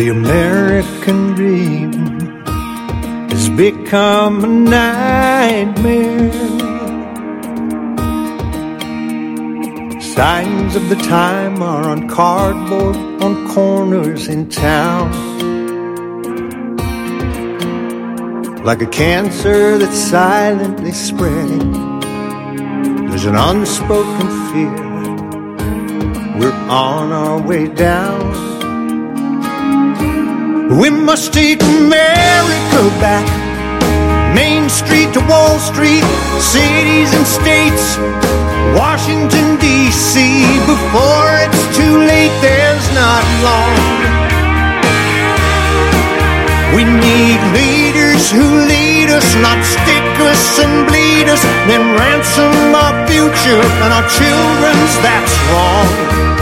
The American dream has become a nightmare. Signs of the time are on cardboard on corners in town. Like a cancer that's silently spreading, there's an unspoken fear. We're on our way down. We must take America back. Main Street to Wall Street, cities and states, Washington, D.C. Before it's too late, there's not long. We need leaders who lead us, not stick us and bleed us, then ransom our future and our children's, that's wrong.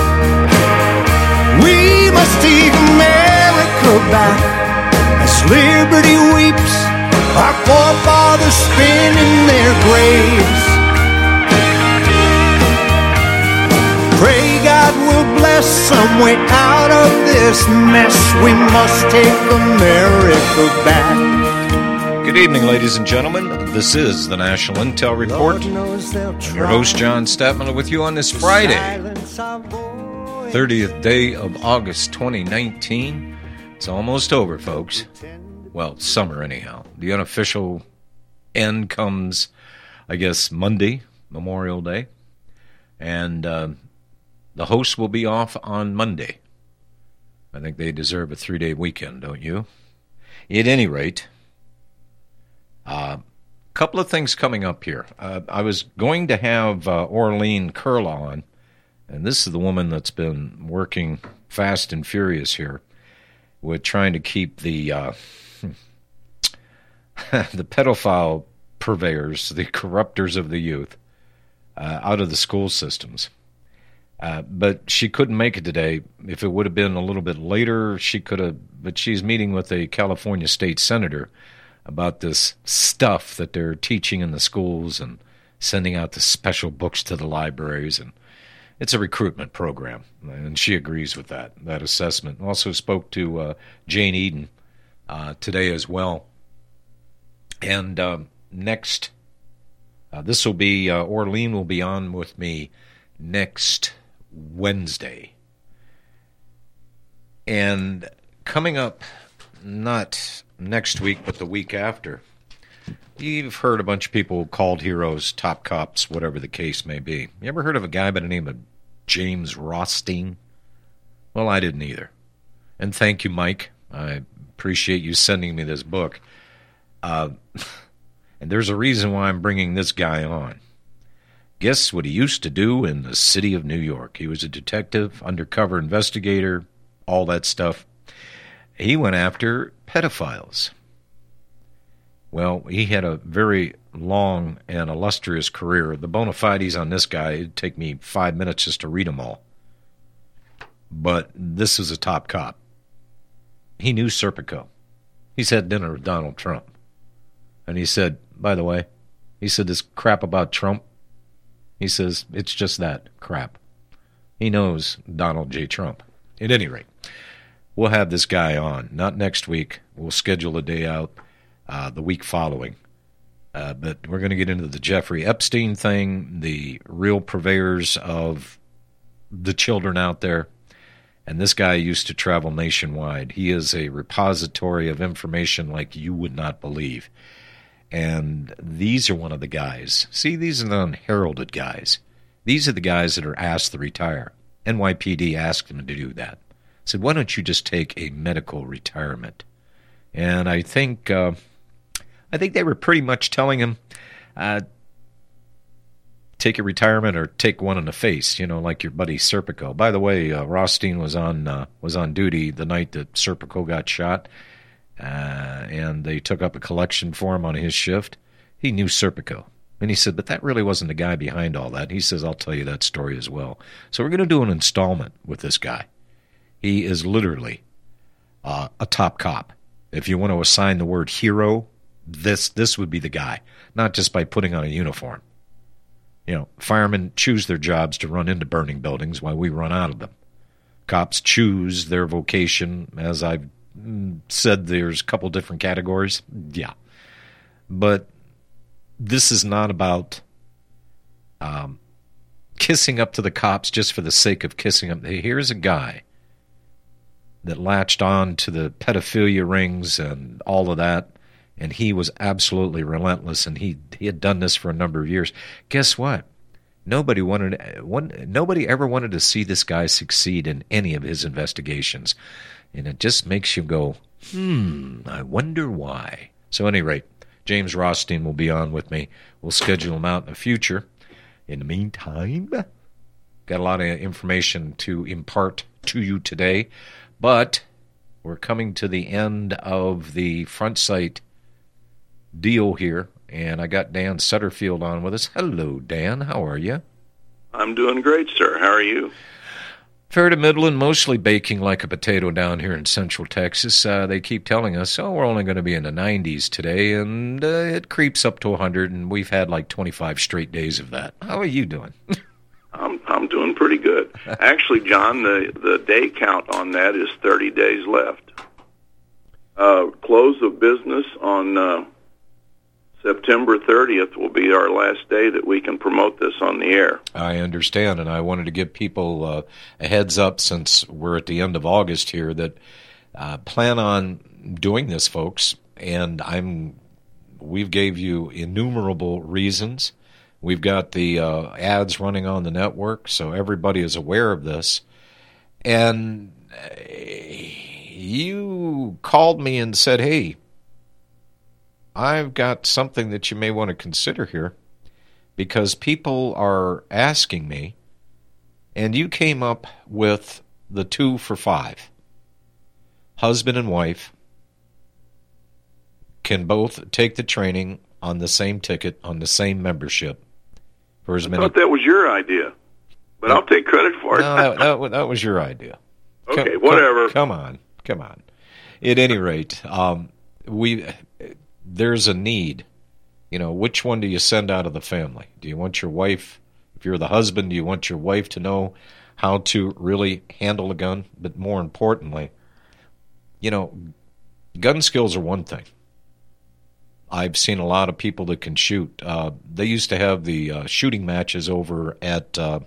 We must take America back as liberty weeps, our forefathers spin in their graves. Pray God will bless some way out of this mess. We must take America back. Good evening, ladies and gentlemen. This is the National Intel Report. I'm your host, John Statman, with you on this Friday, 30th day of August 2019. It's almost over, folks. Well, summer anyhow. The unofficial end comes, I guess, Monday, Memorial Day. And the hosts will be off on Monday. I think they deserve a 3-day weekend, don't you? At any rate, a couple of things coming up here. I was going to have Orleen Curla on, and this is the woman that's been working fast and furious here with trying to keep the the pedophile purveyors, the corruptors of the youth, out of the school systems. But she couldn't make it today. If it would have been a little bit later, she could have, but she's meeting with a California state senator about this stuff that they're teaching in the schools and sending out the special books to the libraries, and it's a recruitment program, and she agrees with that assessment. Also spoke to Jane Eden today as well. And next, this will be, Orleen will be on with me next Wednesday. And coming up, not next week, but the week after, you've heard a bunch of people called heroes, top cops, whatever the case may be. You ever heard of a guy by the name of James Rothstein? Well, I didn't either. And thank you, Mike. I appreciate you sending me this book. And there's a reason why I'm bringing this guy on. Guess what he used to do in the city of New York? He was a detective, undercover investigator, all that stuff. He went after pedophiles. Well, he had a very long and illustrious career. The bona fides on this guy, it'd take me 5 minutes just to read them all. But this is a top cop. He knew Serpico. He's had dinner with Donald Trump. And he said, by the way, he said this crap about Trump, he says, it's just that, crap. He knows Donald J. Trump. At any rate, we'll have this guy on. Not next week. We'll schedule a day out the week following. But we're going to get into the Jeffrey Epstein thing, the real purveyors of the children out there. And this guy used to travel nationwide. He is a repository of information like you would not believe. And these are one of the guys. See, these are the unheralded guys. These are the guys that are asked to retire. NYPD asked him to do that. Said, why don't you just take a medical retirement? And I think they were pretty much telling him, take a retirement or take one in the face, like your buddy Serpico. By the way, Rothstein was on duty the night that Serpico got shot. And they took up a collection for him on his shift. He knew Serpico. And he said, but that really wasn't the guy behind all that. He says, I'll tell you that story as well. So we're going to do an installment with this guy. He is literally a top cop. If you want to assign the word hero, this would be the guy. Not just by putting on a uniform. Firemen choose their jobs to run into burning buildings while we run out of them. Cops choose their vocation. As I've said, there's a couple different categories. Yeah. But this is not about kissing up to the cops just for the sake of kissing up. Here's a guy that latched on to the pedophilia rings and all of that, and he was absolutely relentless, and he had done this for a number of years. Guess what? Nobody ever wanted to see this guy succeed in any of his investigations, and it just makes you go, I wonder why. So at any rate, James Rothstein will be on with me. We'll schedule him out in the future. In the meantime, got a lot of information to impart to you today, but we're coming to the end of the Front Sight deal here, and I got Dan Sutterfield on with us. Hello, Dan. How are you? I'm doing great, sir. How are you? Fair to middling, mostly baking like a potato down here in Central Texas. They keep telling us, we're only going to be in the 90s today, and it creeps up to 100, and we've had like 25 straight days of that. How are you doing? I'm doing pretty good. Actually, John, the day count on that is 30 days left. Close of business on September 30th will be our last day that we can promote this on the air. I understand, and I wanted to give people a heads up, since we're at the end of August here, that plan on doing this, folks. And we've gave you innumerable reasons. We've got the ads running on the network, so everybody is aware of this. And you called me and said, hey, I've got something that you may want to consider here, because people are asking me, and you came up with the 2 for $5. Husband and wife can both take the training on the same ticket, on the same membership. For as many. I thought that was your idea, but I'll take credit for it. No, that was your idea. Okay, whatever. Come on. At any rate, there's a need. Which one do you send out of the family? Do you want your wife, if you're the husband, do you want your wife to know how to really handle a gun? But more importantly, gun skills are one thing. I've seen a lot of people that can shoot. They used to have the shooting matches over at, in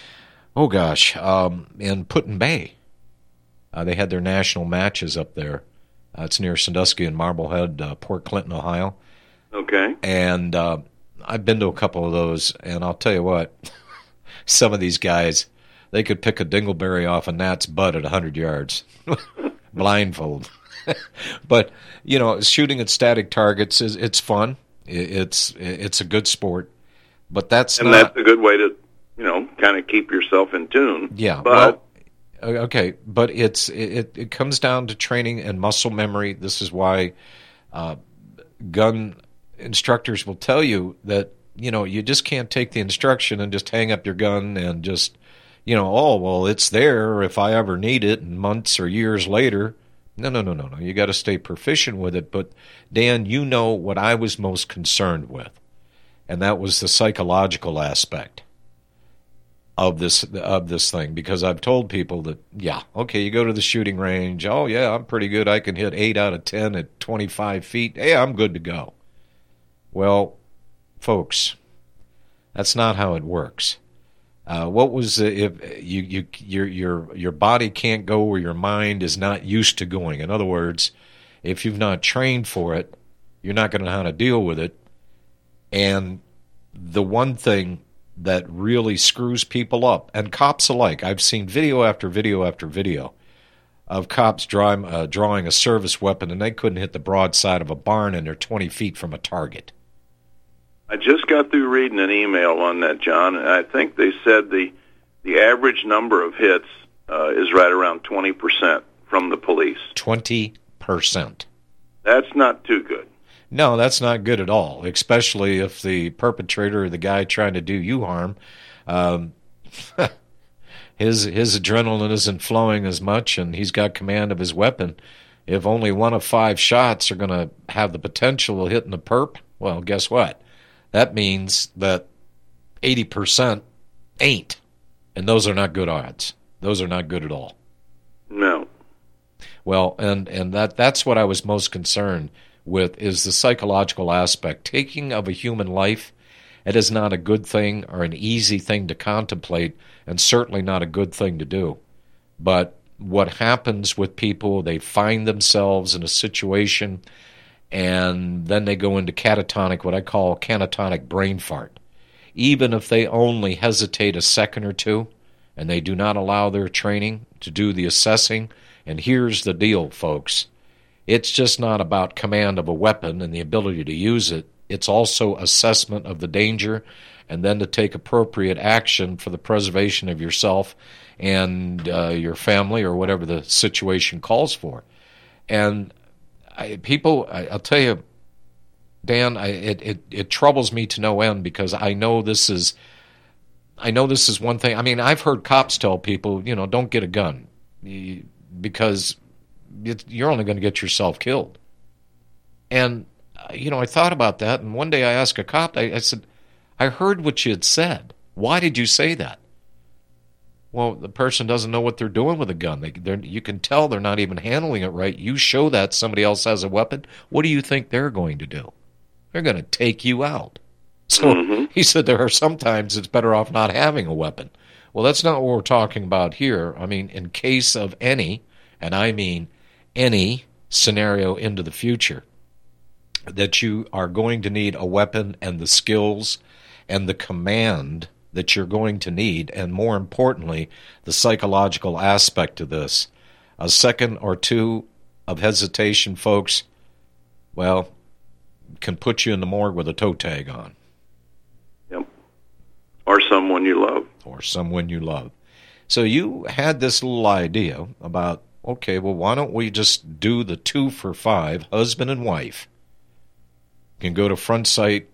Put-in Bay. They had their national matches up there. It's near Sandusky and Marblehead, Port Clinton, Ohio. Okay. And I've been to a couple of those, and I'll tell you what, some of these guys, they could pick a dingleberry off a gnat's butt at 100 yards, blindfold. But, shooting at static targets, it's fun. It's a good sport. But that's a good way to, kind of keep yourself in tune. Yeah, but okay, but it comes down to training and muscle memory. This is why gun instructors will tell you that, you just can't take the instruction and just hang up your gun and just, it's there if I ever need it, and months or years later. No. You got to stay proficient with it. But, Dan, what I was most concerned with, and that was the psychological aspect of this thing, because I've told people that, you go to the shooting range, I'm pretty good, I can hit 8 out of 10 at 25 feet, I'm good to go. Well, folks, that's not how it works. What was if your body can't go where your mind is not used to going? In other words, if you've not trained for it, you're not going to know how to deal with it. And the one thing that really screws people up, and cops alike, I've seen video after video after video of cops drawing a service weapon, and they couldn't hit the broadside of a barn, and they're 20 feet from a target. I just got through reading an email on that, John, and I think they said the average number of hits is right around 20% from the police. 20%. That's not too good. No, that's not good at all, especially if the perpetrator or the guy trying to do you harm, his adrenaline isn't flowing as much, and he's got command of his weapon. If only 1 of 5 shots are going to have the potential of hitting the perp, well, guess what? That means that 80% ain't, and those are not good odds. Those are not good at all. Well, and that's what I was most concerned with, is the psychological aspect. Taking of a human life, it is not a good thing or an easy thing to contemplate, and certainly not a good thing to do. But what happens with people, they find themselves in a situation, and then they go into catatonic, what I call catatonic brain fart. Even if they only hesitate a second or two, and they do not allow their training to do the assessing. And here's the deal, folks. It's just not about command of a weapon and the ability to use it. It's also assessment of the danger, and then to take appropriate action for the preservation of yourself and your family, or whatever the situation calls for. And I'll tell you, Dan, it troubles me to no end, because I know this is one thing. I mean, I've heard cops tell people, don't get a gun, because you're only going to get yourself killed. And, I thought about that, and one day I asked a cop, I said, I heard what you had said. Why did you say that? Well, the person doesn't know what they're doing with a gun. You can tell they're not even handling it right. You show that somebody else has a weapon, what do you think they're going to do? They're going to take you out. So he said there are sometimes it's better off not having a weapon. Well, that's not what we're talking about here. I mean, in case of any, and I mean any scenario into the future, that you are going to need a weapon, and the skills and the command that you're going to need, and more importantly, the psychological aspect of this. A second or two of hesitation, folks, well, can put you in the morgue with a toe tag on. Yep. Or someone you love. Or someone you love. So you had this little idea about, okay, well, why don't we just do the 2 for $5, husband and wife, can go to Front Sight.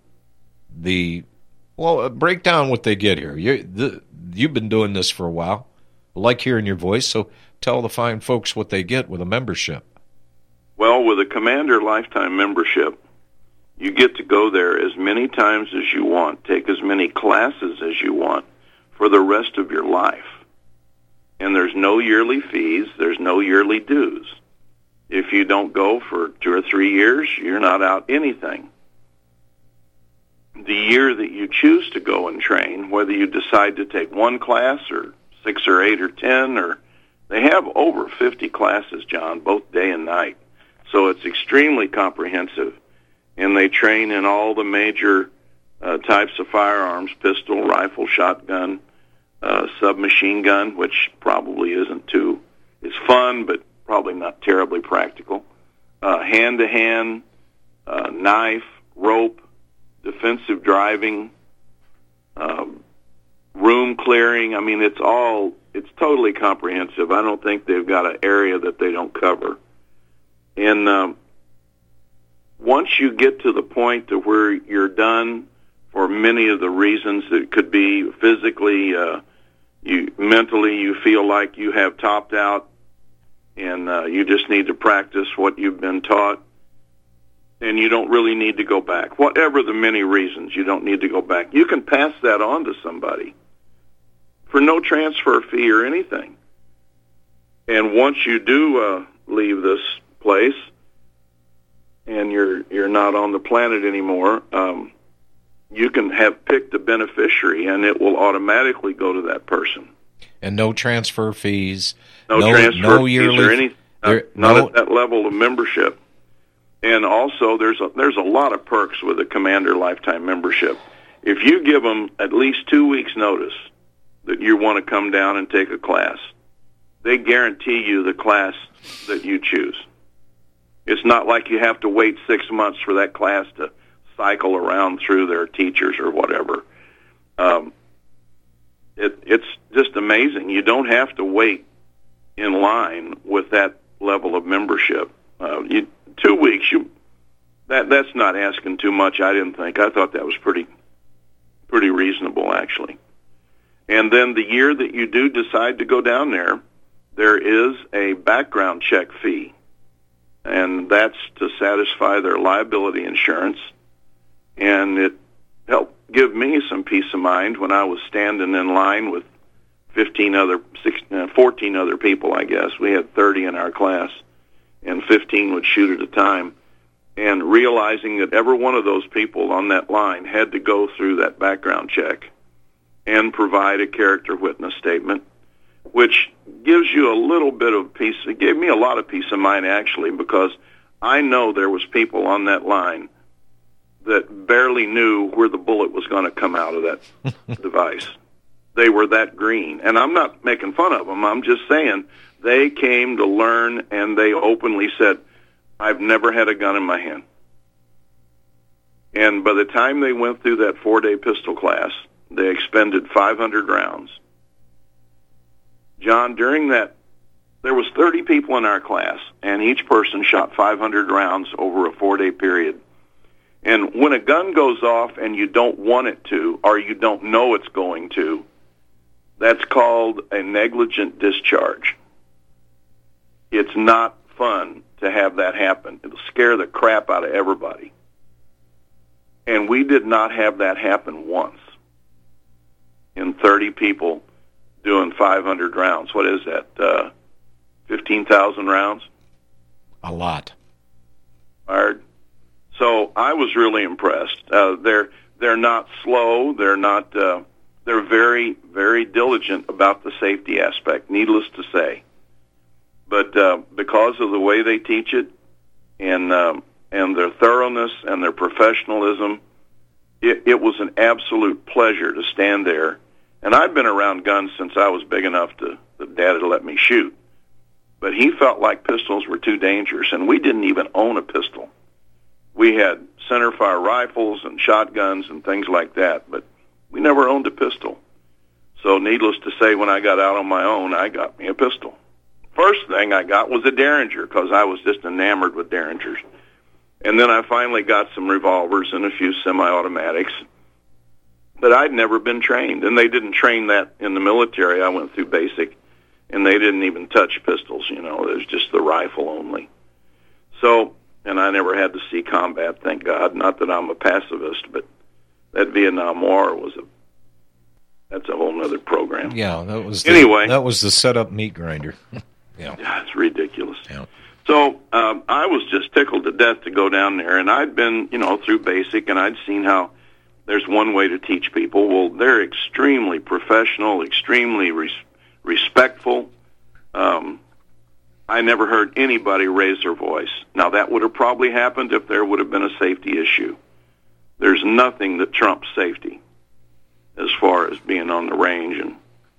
Break down what they get here. You've been doing this for a while. I like hearing your voice, so tell the fine folks what they get with a membership. Well, with a Commander Lifetime membership, you get to go there as many times as you want, take as many classes as you want for the rest of your life. And there's no yearly fees, there's no yearly dues. If you don't go for 2 or 3 years, you're not out anything. The year that you choose to go and train, whether you decide to take one class or 6 or 8 or 10, or they have over 50 classes, John, both day and night. So it's extremely comprehensive. And they train in all the major types of firearms: pistol, rifle, shotgun, submachine gun, which probably it's fun, but probably not terribly practical. Hand-to-hand, knife, rope, defensive driving, room clearing. I mean, it's totally comprehensive. I don't think they've got an area that they don't cover. And once you get to the point to where you're done, for many of the reasons, it could be physically, mentally you feel like you have topped out, and you just need to practice what you've been taught, and you don't really need to go back. Whatever the many reasons, you don't need to go back. You can pass that on to somebody for no transfer fee or anything. And once you do leave this place and you're not on the planet anymore, you can have picked a beneficiary, and it will automatically go to that person. And no transfer fees, no transfer fees or anything. Not at that level of membership. And also, there's a lot of perks with a Commander Lifetime membership. If you give them at least 2 weeks' notice that you want to come down and take a class, they guarantee you the class that you choose. It's not like you have to wait 6 months for that class to cycle around through their teachers or whatever. It's just amazing. You don't have to wait in line with that level of membership. 2 weeks, that's not asking too much, I didn't think. I thought that was pretty reasonable, actually. And then the year that you do decide to go down there, there is a background check fee, and that's to satisfy their liability insurance. And it helped give me some peace of mind when I was standing in line with 14 other people, I guess. We had 30 in our class. and 15 would shoot at a time. And realizing that every one of those people on that line had to go through that background check and provide a character witness statement, which gives you a little bit of peace. It gave me a lot of peace of mind, actually, because I know there was people on that line that barely knew where the bullet was going to come out of that device. They were that green. And I'm not making fun of them. I'm just saying they came to learn, and they openly said, I've never had a gun in my hand. And by the time they went through that 4-day pistol class, they expended 500 rounds. John, during that, there was 30 people in our class, and each person shot 500 rounds over a 4-day period. And when a gun goes off and you don't want it to, or you don't know it's going to, that's called a negligent discharge. It's not fun to have that happen. It'll scare the crap out of everybody. And we did not have that happen once in 30 people doing 500 rounds. What is that, 15,000 rounds? A lot. Fired. So I was really impressed. They're not slow. They're not. They're very, very diligent about the safety aspect, needless to say. But because of the way they teach it, and their thoroughness and their professionalism, it was an absolute pleasure to stand there. And I've been around guns since I was big enough that Dad had let me shoot. But he felt like pistols were too dangerous, and we didn't even own a pistol. We had centerfire rifles and shotguns and things like that, but we never owned a pistol. So needless to say, when I got out on my own, I got me a pistol. First thing I got was a Derringer, because I was just enamored with Derringers. And then I finally got some revolvers and a few semi-automatics. But I'd never been trained, and they didn't train that in the military. I went through basic, and they didn't even touch pistols, It was just the rifle only. So, and I never had to see combat, thank God. Not that I'm a pacifist, but that Vietnam War that's a whole other program. Yeah, that was the setup meat grinder. Yeah, it's ridiculous. Yeah. So I was just tickled to death to go down there, and I'd been, through basic, and I'd seen how there's one way to teach people. Well, they're extremely professional, extremely respectful. I never heard anybody raise their voice. Now, that would have probably happened if there would have been a safety issue. There's nothing that trumps safety as far as being on the range and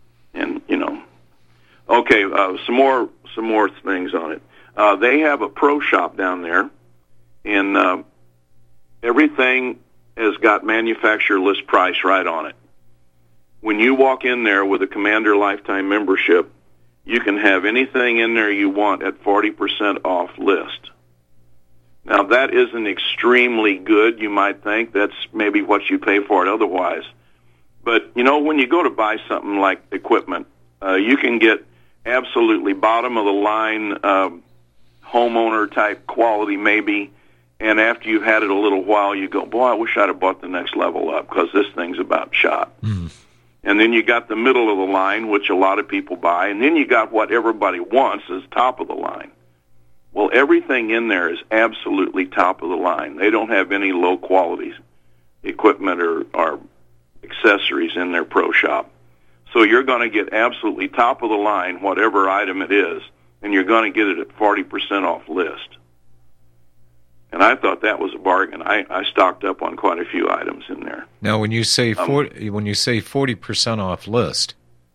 Okay, some more things on it. They have a pro shop down there, and everything has got manufacturer list price right on it. When you walk in there with a Commander Lifetime membership, you can have anything in there you want at 40% off list. Now, that isn't extremely good, you might think. That's maybe what you pay for it otherwise. But, when you go to buy something like equipment, you can get absolutely bottom-of-the-line homeowner-type quality maybe, and after you've had it a little while, you go, boy, I wish I'd have bought the next level up, because this thing's about shot. Mm. And then you got the middle of the line, which a lot of people buy, and then you got what everybody wants as top of the line. Well, everything in there is absolutely top of the line. They don't have any low-quality equipment or accessories in their pro shop. So you're going to get absolutely top of the line, whatever item it is, and you're going to get it at 40% off list. And I thought that was a bargain. I stocked up on quite a few items in there. Now, when you say 40% off list,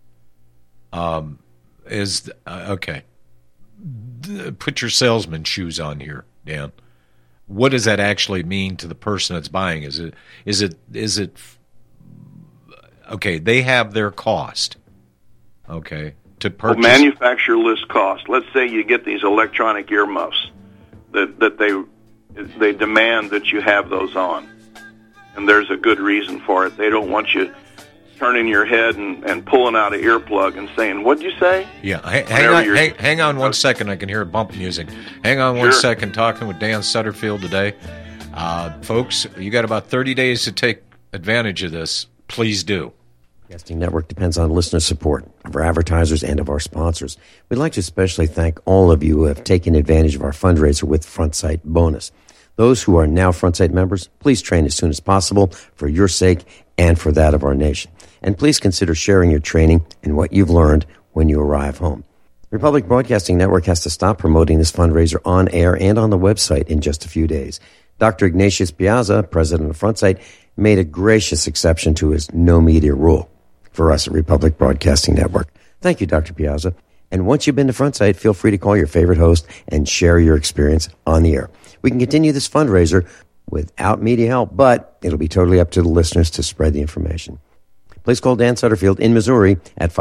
okay. Put your salesman shoes on here, Dan. What does that actually mean to the person that's buying? Is it okay? They have their cost. Okay, to purchase. Well, manufacturer list cost. Let's say you get these electronic earmuffs that they demand that you have those on, and there's a good reason for it. They don't want you turning your head and pulling out an earplug and saying, "What'd you say?" Yeah, hang on one second. I can hear bump music. Hang on one second. Talking with Dan Sutterfield today. Folks, you got about 30 days to take advantage of this. Please do. Broadcasting Network depends on listener support of our advertisers and of our sponsors. We'd like to especially thank all of you who have taken advantage of our fundraiser with FrontSight Bonus. Those who are now FrontSight members, please train as soon as possible for your sake and for that of our nation. And please consider sharing your training and what you've learned when you arrive home. Republic Broadcasting Network has to stop promoting this fundraiser on air and on the website in just a few days. Dr. Ignatius Piazza, president of FrontSight, made a gracious exception to his no media rule for us at Republic Broadcasting Network. Thank you, Dr. Piazza. And once you've been to FrontSight, feel free to call your favorite host and share your experience on the air. We can continue this fundraiser without media help, but it'll be totally up to the listeners to spread the information. Please call Dan Sutterfield in Missouri at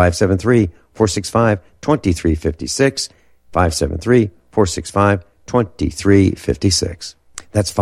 573-465-2356, 573-465-2356. That's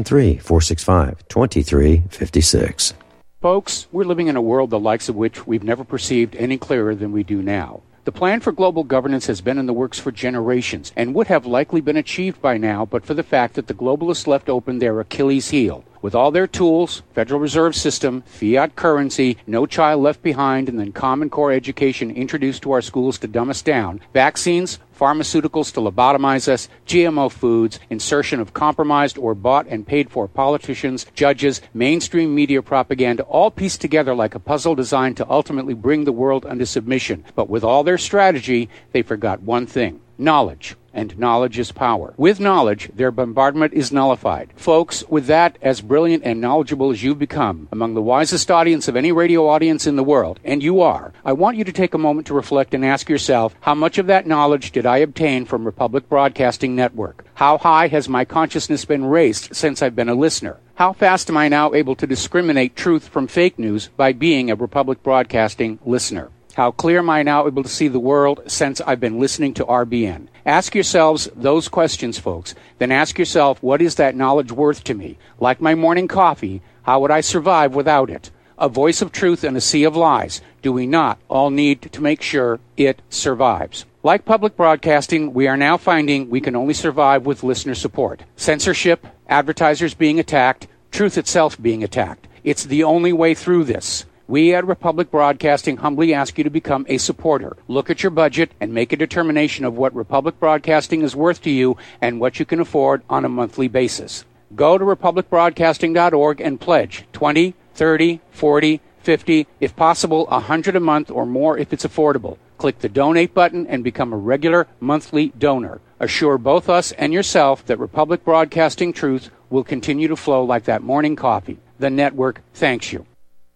573-465-2356. Folks, we're living in a world the likes of which we've never perceived any clearer than we do now. The plan for global governance has been in the works for generations and would have likely been achieved by now but for the fact that the globalists left open their Achilles heel. With all their tools, Federal Reserve System, fiat currency, no child left behind, and then Common Core education introduced to our schools to dumb us down, vaccines, pharmaceuticals to lobotomize us, GMO foods, insertion of compromised or bought and paid for politicians, judges, mainstream media propaganda, all pieced together like a puzzle designed to ultimately bring the world under submission. But with all their strategy, they forgot one thing: knowledge. And knowledge is power. With knowledge, their bombardment is nullified. Folks, with that, as brilliant and knowledgeable as you've become, among the wisest audience of any radio audience in the world, and you are, I want you to take a moment to reflect and ask yourself, how much of that knowledge did I obtain from Republic Broadcasting Network? How high has my consciousness been raised since I've been a listener? How fast am I now able to discriminate truth from fake news by being a Republic Broadcasting listener? How clear am I now able to see the world since I've been listening to RBN? Ask yourselves those questions, folks. Then ask yourself, what is that knowledge worth to me? Like my morning coffee, how would I survive without it? A voice of truth in a sea of lies. Do we not all need to make sure it survives? Like public broadcasting, we are now finding we can only survive with listener support. Censorship, advertisers being attacked, truth itself being attacked. It's the only way through this. We at Republic Broadcasting humbly ask you to become a supporter. Look at your budget and make a determination of what Republic Broadcasting is worth to you and what you can afford on a monthly basis. Go to republicbroadcasting.org and pledge $20, $30, $40, $50, if possible, $100 a month or more if it's affordable. Click the donate button and become a regular monthly donor. Assure both us and yourself that Republic Broadcasting truth will continue to flow like that morning coffee. The network thanks you.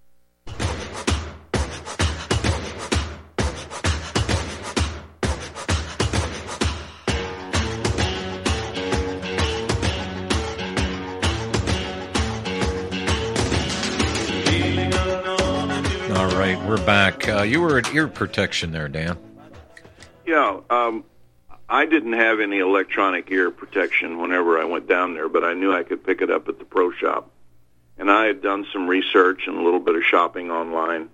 We're back. You were at ear protection there, Dan. Yeah, I didn't have any electronic ear protection whenever I went down there, but I knew I could pick it up at the pro shop. And I had done some research and a little bit of shopping online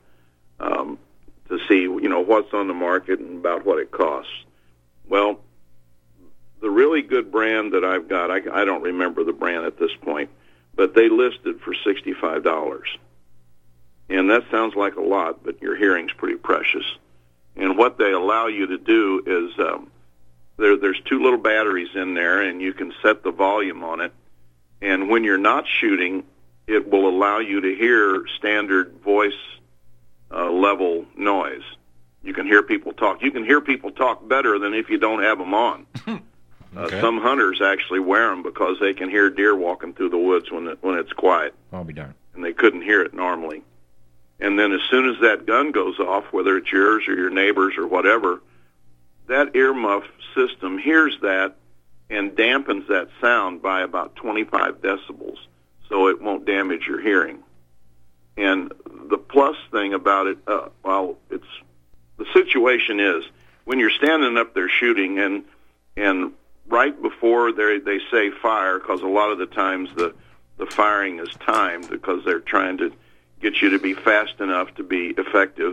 to see, what's on the market and about what it costs. Well, the really good brand that I've got, I don't remember the brand at this point, but they listed for $65. And that sounds like a lot, but your hearing's pretty precious. And what they allow you to do is there's two little batteries in there, and you can set the volume on it. And when you're not shooting, it will allow you to hear standard voice level noise. You can hear people talk. You can hear people talk better than if you don't have them on. Okay. Some hunters actually wear them because they can hear deer walking through the woods when it's quiet. I'll be darned. And they couldn't hear it normally. And then as soon as that gun goes off, whether it's yours or your neighbor's or whatever, that earmuff system hears that and dampens that sound by about 25 decibels, so it won't damage your hearing. And the plus thing about it, the situation is when you're standing up there shooting and right before they say fire, because a lot of the times the firing is timed because they're trying to get you to be fast enough to be effective.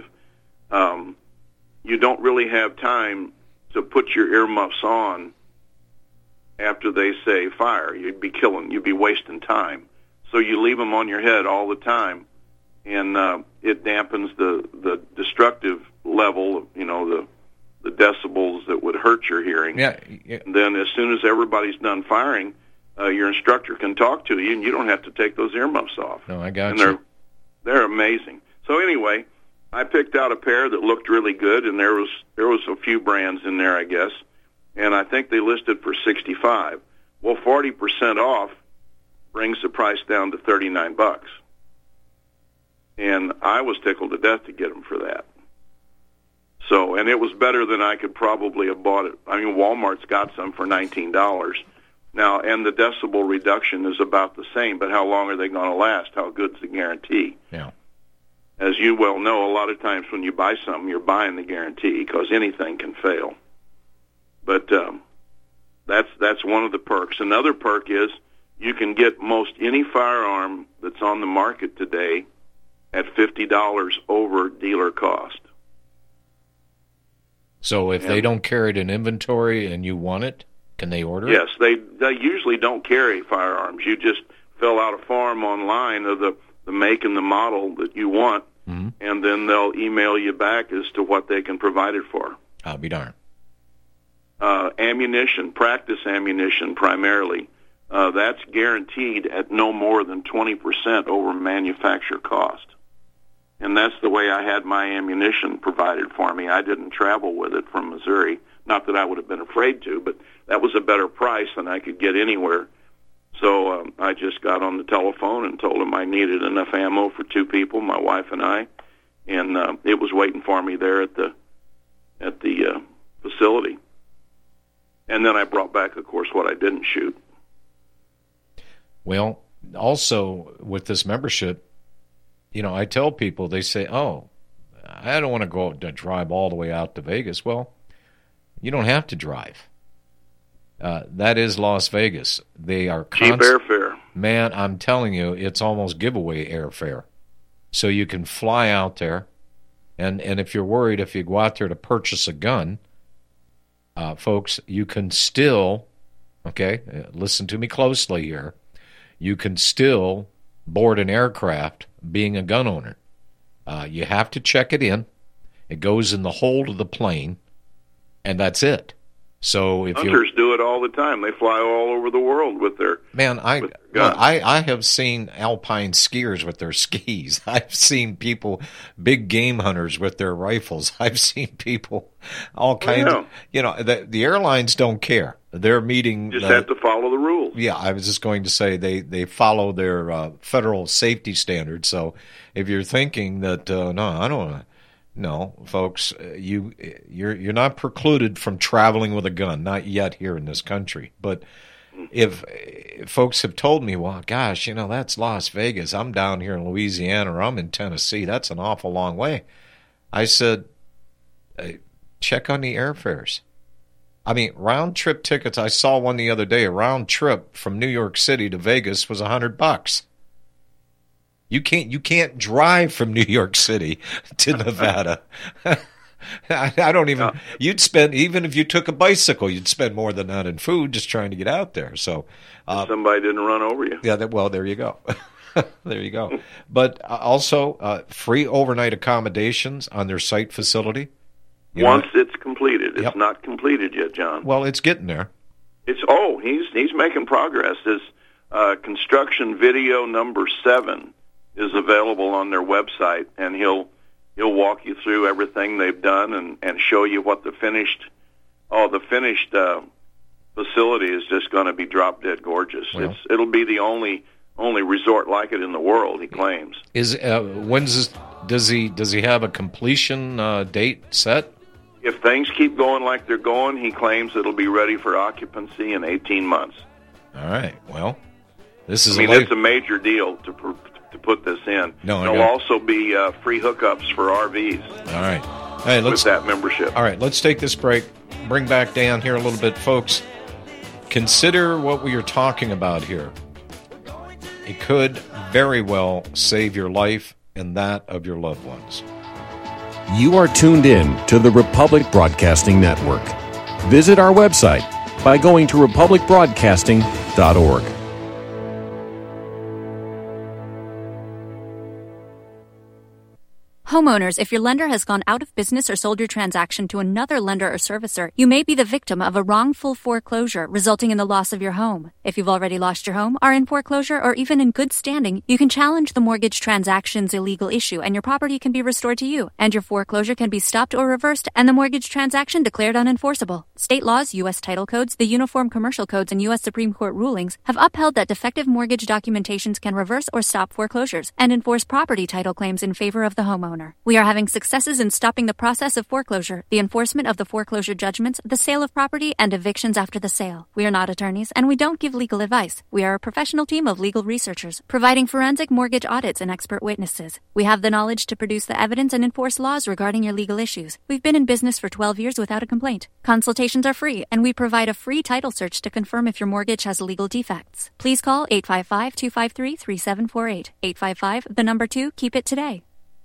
You don't really have time to put your earmuffs on after they say fire. You'd be wasting time. So you leave them on your head all the time, and it dampens the destructive level, the decibels that would hurt your hearing. Yeah. And then as soon as everybody's done firing, your instructor can talk to you, and you don't have to take those earmuffs off. No, I got and you. They're amazing. So anyway, I picked out a pair that looked really good, and there was a few brands in there, I guess, and I think they listed for $65. Well, 40% off brings the price down to $39, and I was tickled to death to get them for that. So, and it was better than I could probably have bought it. I mean, Walmart's got some for $19 now, and the decibel reduction is about the same. But how long are they going to last? How good's the guarantee? Yeah. As you well know, a lot of times when you buy something, you're buying the guarantee because anything can fail. But that's one of the perks. Another perk is you can get most any firearm that's on the market today at $50 over dealer cost. So if they don't carry it in inventory and you want it, can they order it? Yes, they usually don't carry firearms. You just fill out a form online of the make and the model that you want, and then they'll email you back as to what they can provide it for. I'll be darned. Ammunition, practice ammunition primarily, that's guaranteed at no more than 20% over manufacturer cost. And that's the way I had my ammunition provided for me. I didn't travel with it from Missouri. Not that I would have been afraid to, but that was a better price than I could get anywhere. So I just got on the telephone and told them I needed enough ammo for 2 people, my wife and I, and it was waiting for me there at the facility. And then I brought back, of course, what I didn't shoot. Well, also with this membership, I tell people, they say, oh, I don't want to go to drive all the way out to Vegas. Well, you don't have to drive. That is Las Vegas. They are cheap airfare. Man, I'm telling you, it's almost giveaway airfare. So you can fly out there, and if you're worried if you go out there to purchase a gun, folks, you can still, listen to me closely here, you can still board an aircraft being a gun owner. You have to check it in. It goes in the hold of the plane, and that's it. So if hunters do it all the time. They fly all over the world with their I have seen alpine skiers with their skis. I've seen people, big game hunters with their rifles. I've seen people, all kinds of, the airlines don't care. They're meeting. Just have to follow the rules. Yeah, I was just going to say they follow their federal safety standards. So if you're thinking that, no, I don't want to. No, folks, you're not precluded from traveling with a gun, not yet here in this country. But if folks have told me, well, gosh, that's Las Vegas. I'm down here in Louisiana or I'm in Tennessee. That's an awful long way. I said, check on the airfares. I mean, round-trip tickets, I saw one the other day, a round trip from New York City to Vegas was $100. You can't drive from New York City to Nevada. I don't even. You'd spend, even if you took a bicycle, you'd spend more than that in food just trying to get out there. So if somebody didn't run over you. Yeah. Well, there you go. There you go. But also free overnight accommodations on their site facility. Once it's completed, it's not completed yet, John. Well, it's getting there. He's making progress. His construction video number 7 is available on their website, and he'll walk you through everything they've done and show you what the finished facility is just going to be drop dead gorgeous. Well, it'll be the only resort like it in the world, he claims. Does he have a completion date set? If things keep going like they're going, he claims it'll be ready for occupancy in 18 months. All right. Well, this is it's a major deal to put this in. There'll also be free hookups for RVs. All right. Hey, with that membership. All right, let's take this break. Bring back Dan here a little bit, folks. Consider what we are talking about here. It could very well save your life and that of your loved ones. You are tuned in to the Republic Broadcasting Network. Visit our website by going to republicbroadcasting.org. Homeowners, if your lender has gone out of business or sold your transaction to another lender or servicer, you may be the victim of a wrongful foreclosure, resulting in the loss of your home. If you've already lost your home, are in foreclosure, or even in good standing, you can challenge the mortgage transaction's illegal issue, and your property can be restored to you, and your foreclosure can be stopped or reversed, and the mortgage transaction declared unenforceable. State laws, U.S. title codes, the Uniform Commercial Codes, and U.S. Supreme Court rulings have upheld that defective mortgage documentations can reverse or stop foreclosures and enforce property title claims in favor of the homeowner. We are having successes in stopping the process of foreclosure, the enforcement of the foreclosure judgments, the sale of property, and evictions after the sale. We are not attorneys, and we don't give legal advice. We are a professional team of legal researchers, providing forensic mortgage audits and expert witnesses. We have the knowledge to produce the evidence and enforce laws regarding your legal issues. We've been in business for 12 years without a complaint. Consultations are free, and we provide a free title search to confirm if your mortgage has legal defects. Please call 855-253-3748. 855, 2, keep it today.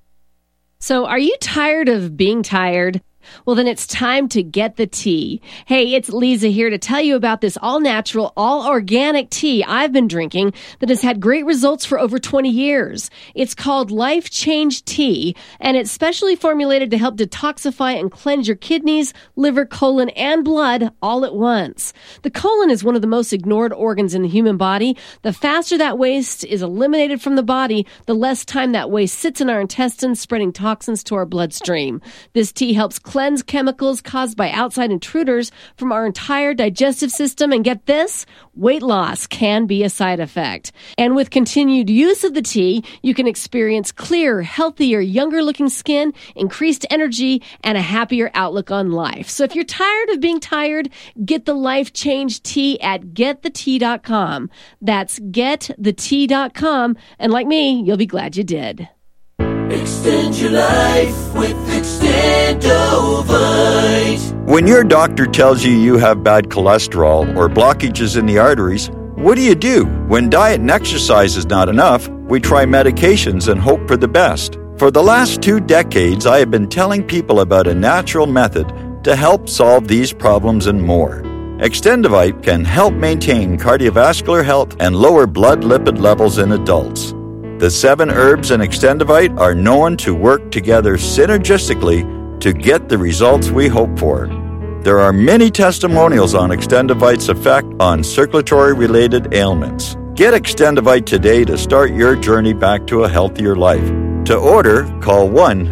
So are you tired of being tired? Well, then it's time to get the tea. Hey, it's Lisa here to tell you about this all-natural, all-organic tea I've been drinking that has had great results for over 20 years. It's called Life Change Tea, and it's specially formulated to help detoxify and cleanse your kidneys, liver, colon, and blood all at once. The colon is one of the most ignored organs in the human body. The faster that waste is eliminated from the body, the less time that waste sits in our intestines, spreading toxins to our bloodstream. This tea helps cleanse chemicals caused by outside intruders from our entire digestive system. And get this, weight loss can be a side effect. And with continued use of the tea, you can experience clearer, healthier, younger-looking skin, increased energy, and a happier outlook on life. So if you're tired of being tired, get the Life Change Tea at getthetea.com. That's getthetea.com. And like me, you'll be glad you did. Extend your life with Extendovite. When your doctor tells you have bad cholesterol or blockages in the arteries, what do? When diet and exercise is not enough, we try medications and hope for the best. For the last 2 decades, I have been telling people about a natural method to help solve these problems and more. Extendovite can help maintain cardiovascular health and lower blood lipid levels in adults. The 7 herbs in Extendovite are known to work together synergistically to get the results we hope for. There are many testimonials on Extendovite's effect on circulatory-related ailments. Get Extendovite today to start your journey back to a healthier life. To order, call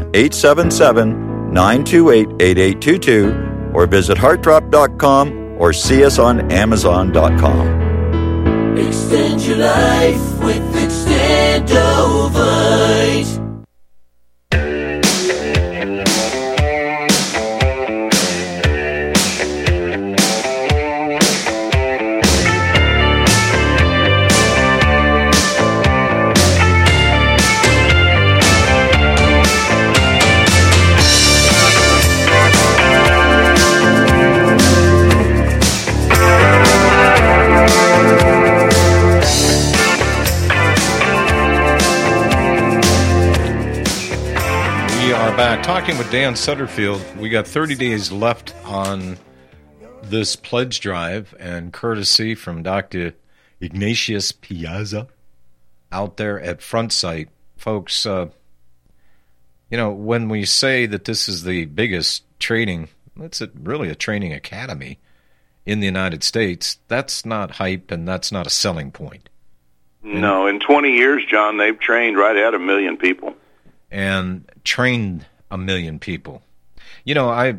1-877-928-8822 or visit heartdrop.com or see us on amazon.com. Extend your life with Extendovite. Back talking with Dan Sutterfield. We got 30 days left on this pledge drive, and courtesy from Dr. Ignatius Piazza out there at Front Sight. Folks, when we say that this is the biggest training, it's really a training academy in the United States, that's not hype and that's not a selling point. No, in 20 years, John, they've trained right at 1 million people. And trained 1 million people. I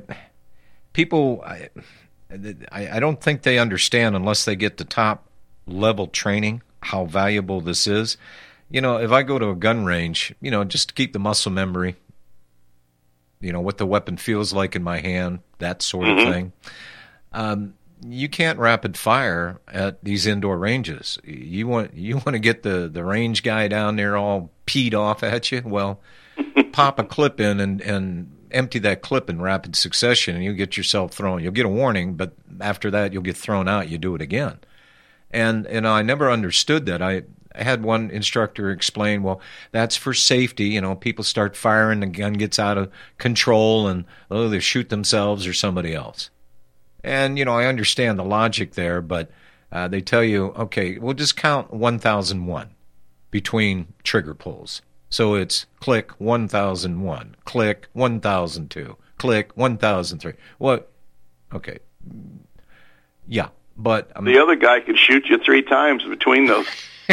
don't think they understand unless they get the top level training how valuable this is. If I go to a gun range, just to keep the muscle memory, what the weapon feels like in my hand, that sort of thing. You can't rapid fire at these indoor ranges. You want to get the range guy down there all peed off at you. Well, pop a clip in and empty that clip in rapid succession, and you'll get yourself thrown. You'll get a warning, but after that, you'll get thrown out. You do it again. And I never understood that. I had one instructor explain, well, that's for safety. People start firing, the gun gets out of control, and they shoot themselves or somebody else. And, I understand the logic there, but they tell you, okay, we'll just count 1,001 between trigger pulls. So it's click 1001, click 1002, click 1003. What? Okay. Yeah, but the other guy could shoot you 3 times between those.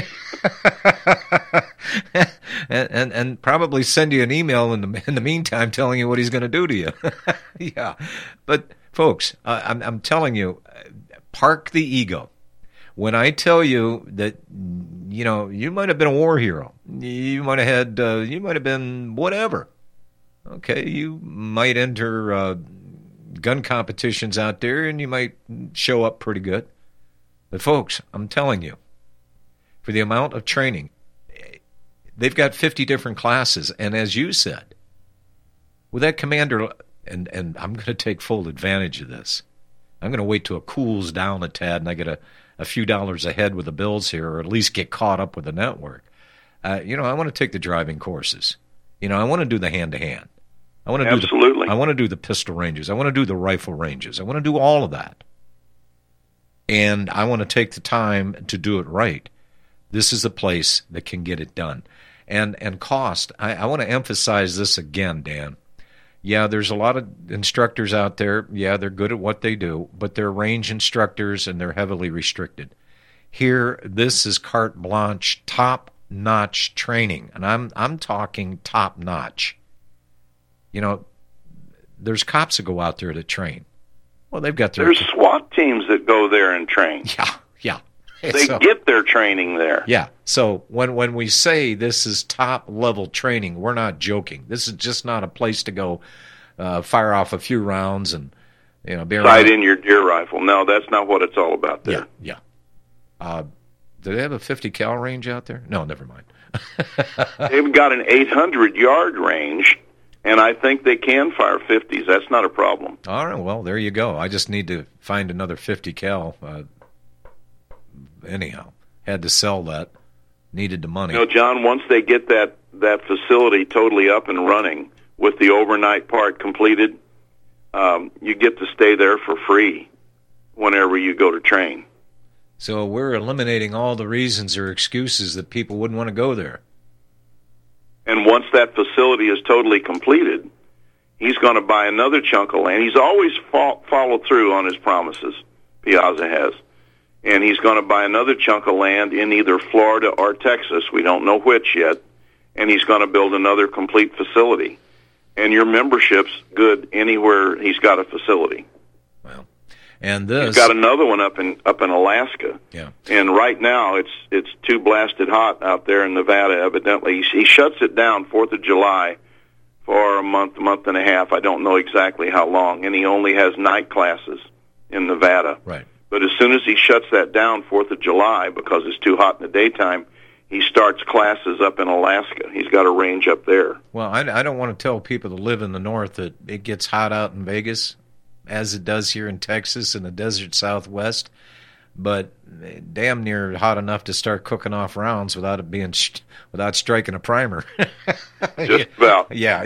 and probably send you an email in the meantime telling you what he's going to do to you. Yeah, but folks, I'm telling you, park the ego. When I tell you that, you might have been a war hero, you might have been whatever. Okay, you might enter gun competitions out there, and you might show up pretty good. But folks, I'm telling you, for the amount of training, they've got 50 different classes. And as you said, with that commander, and I'm going to take full advantage of this. I'm going to wait till it cools down a tad and I get a few dollars ahead with the bills here, or at least get caught up with the network. I want to take the driving courses. I want to do the hand-to-hand. I want to Absolutely. I want to do the pistol ranges. I want to do the rifle ranges. I want to do all of that. And I want to take the time to do it right. This is a place that can get it done. And cost, I want to emphasize this again, Dan. Yeah, there's a lot of instructors out there. Yeah, they're good at what they do, but they're range instructors and they're heavily restricted. Here, this is carte blanche, top-notch training. And I'm talking top-notch. There's cops that go out there to train. Well, they've got There's SWAT teams that go there and train. Yeah. They get their training there. Yeah. So when we say this is top-level training, we're not joking. This is just not a place to go fire off a few rounds and, be around. Sight in your deer rifle. No, that's not what it's all about there. Yeah. Do they have a 50 cal range out there? No, never mind. They've got an 800-yard range, and I think they can fire 50s. That's not a problem. All right. Well, there you go. I just need to find another 50 cal. Anyhow, had to sell that. Needed the money. John, once they get that facility totally up and running with the overnight part completed, you get to stay there for free whenever you go to train. So we're eliminating all the reasons or excuses that people wouldn't want to go there. And once that facility is totally completed, he's going to buy another chunk of land. He's always followed through on his promises, Piazza has. And he's going to buy another chunk of land in either Florida or Texas. We don't know which yet. And he's going to build another complete facility. And your membership's good anywhere he's got a facility. Well, and this... He's got another one up in Alaska. Yeah. And right now it's too blasted hot out there in Nevada, evidently. He shuts it down 4th of July for a month and a half. I don't know exactly how long. And he only has night classes in Nevada. Right. But as soon as he shuts that down 4th of July, because it's too hot in the daytime, he starts classes up in Alaska. He's got a range up there. Well, I don't want to tell people that live in the north that it gets hot out in Vegas, as it does here in Texas and the desert Southwest, but damn near hot enough to start cooking off rounds without it being without striking a primer. Just about. Yeah,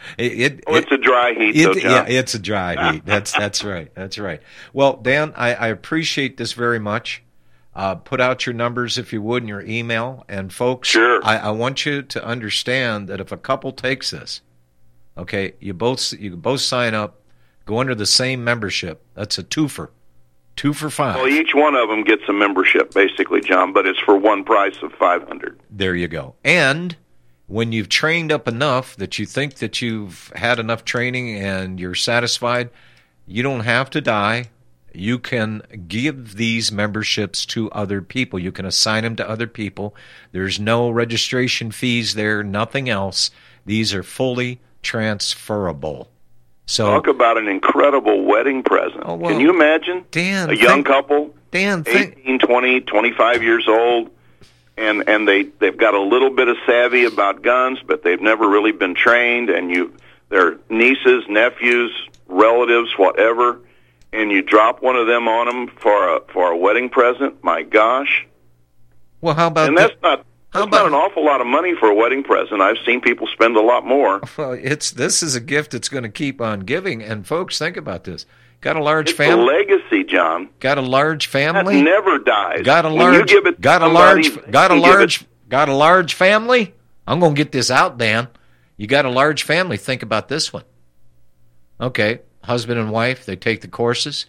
it's a dry heat, though, John. Yeah, it's a dry heat. That's right. That's right. Well, Dan, I appreciate this very much. Put out your numbers, if you would, in your email. And, folks, sure. I want you to understand that if a couple takes this, okay, you both sign up, go under the same membership. That's a twofer. 2 for $5. Well, each one of them gets a membership, basically, John, but it's for one price of $500. There you go. And when you've trained up enough that you think that you've had enough training and you're satisfied, you don't have to die. You can give these memberships to other people. You can assign them to other people. There's no registration fees there, nothing else. These are fully transferable. So, talk about an incredible wedding present. Oh, well, can you imagine? Dan, a young couple, Dan, 18, 20, 25 years old, and they've got a little bit of savvy about guns, but they've never really been trained, and they're nieces, nephews, relatives, whatever, and you drop one of them on them for a wedding present. My gosh. Well, how about That's not an awful lot of money for a wedding present. I've seen people spend a lot more. Well, this is a gift that's going to keep on giving. And folks, think about this: got a large family, a legacy, John. Got a large family, that never dies. Got a large family. I'm going to get this out, Dan. You got a large family. Think about this one. Okay, husband and wife, they take the courses.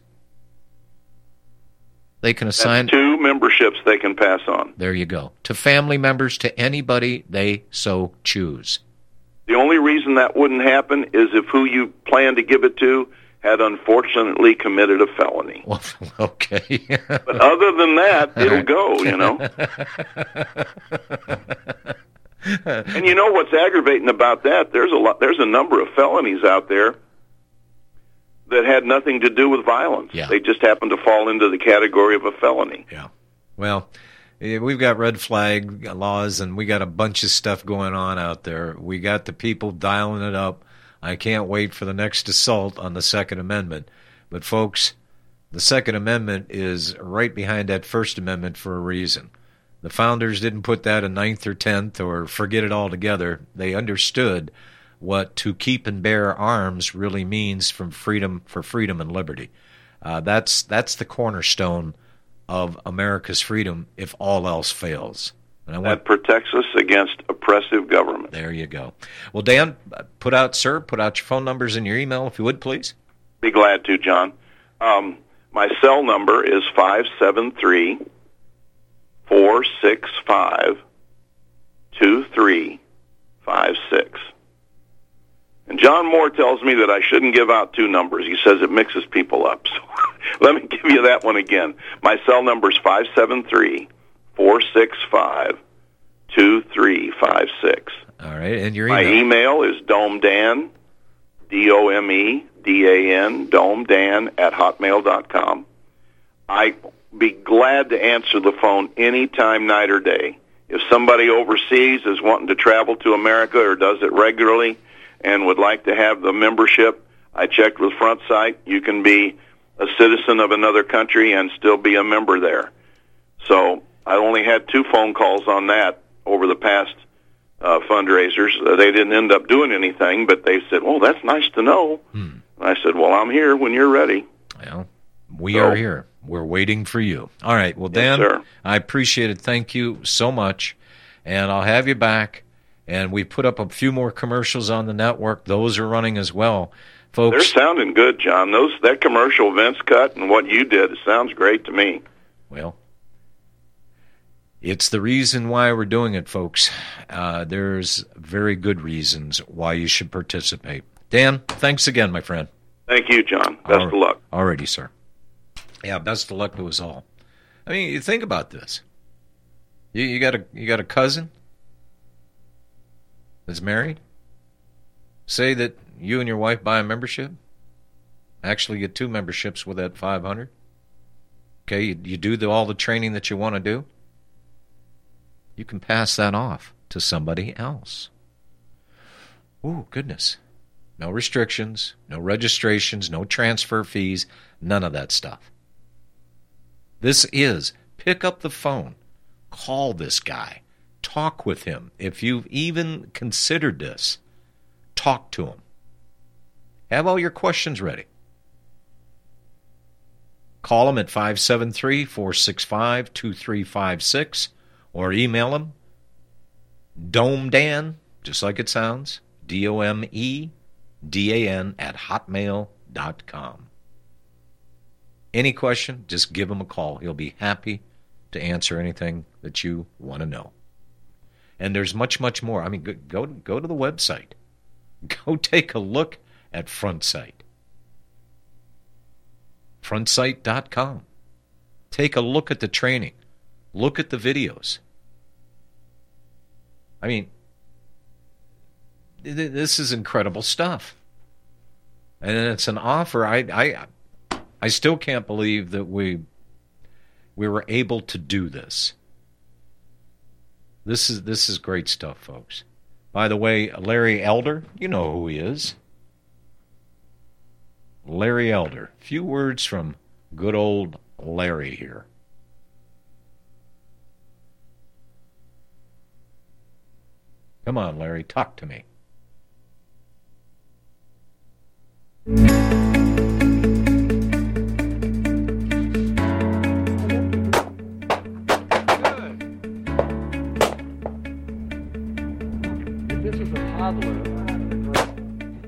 They can assign... That's 2 memberships they can pass on. There you go. To family members, to anybody they so choose. The only reason that wouldn't happen is if who you plan to give it to had unfortunately committed a felony. Well, okay. But other than that, it'll go, you know. And you know what's aggravating about that? There's a number of felonies out there that had nothing to do with violence. Yeah. They just happened to fall into the category of a felony. Yeah. Well, we've got red flag laws, and we got a bunch of stuff going on out there. We got the people dialing it up. I can't wait for the next assault on the Second Amendment. But, folks, the Second Amendment is right behind that First Amendment for a reason. The founders didn't put that in 9th or 10th or forget it altogether. They understood what to keep and bear arms really means for freedom and liberty. That's the cornerstone of America's freedom if all else fails. And that protects us against oppressive government. There you go. Well, Dan, put out your phone numbers and your email, if you would, please. Be glad to, John. My cell number is 573-465-2356. And John Moore tells me that I shouldn't give out 2 numbers. He says it mixes people up. So let me give you that one again. My cell number is 573-465-2356. All right, and your email? My email is domedan, DOMEDAN, domedan @hotmail.com. I'd be glad to answer the phone anytime, night or day. If somebody overseas is wanting to travel to America or does it regularly and would like to have the membership, I checked with FrontSight. You can be a citizen of another country and still be a member there. So I only had 2 phone calls on that over the past fundraisers. They didn't end up doing anything, but they said, well, that's nice to know. And I said, well, I'm here when you're ready. Well, we are here. We're waiting for you. All right. Well, Dan, yes, sir. I appreciate it. Thank you so much. And I'll have you back. And we put up a few more commercials on the network. Those are running as well. Folks, they're sounding good, John. That commercial Vince cut and what you did, it sounds great to me. Well, it's the reason why we're doing it, folks. There's very good reasons why you should participate. Dan, thanks again, my friend. Thank you, John. Best of luck. Alrighty, sir. Yeah, best of luck to us all. I mean, you think about this. You got a cousin that's married. Say that you and your wife buy a membership. Actually, get 2 memberships with that $500. Okay, you do all the training that you want to do. You can pass that off to somebody else. Ooh, goodness. No restrictions, no registrations, no transfer fees, none of that stuff. This is, pick up the phone, call this guy, talk with him. If you've even considered this, talk to him. Have all your questions ready. Call him at 573-465-2356 or email him, domedan, just like it sounds, DOMEDAN @hotmail.com. Any question, just give him a call. He'll be happy to answer anything that you want to know. And there's much, much more. I mean, go to the website. Go take a look at FrontSight. FrontSight.com. Take a look at the training. Look at the videos. I mean, this is incredible stuff. And it's an offer. I still can't believe that we were able to do this. This is great stuff, folks. By the way, Larry Elder, you know who he is. Larry Elder. Few words from good old Larry here. Come on, Larry, talk to me.